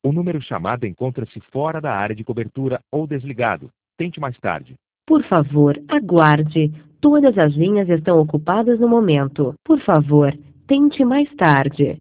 O número chamado encontra-se fora da área de cobertura ou desligado. Tente mais tarde. Por favor, aguarde. Todas as linhas estão ocupadas no momento. Por favor, tente mais tarde.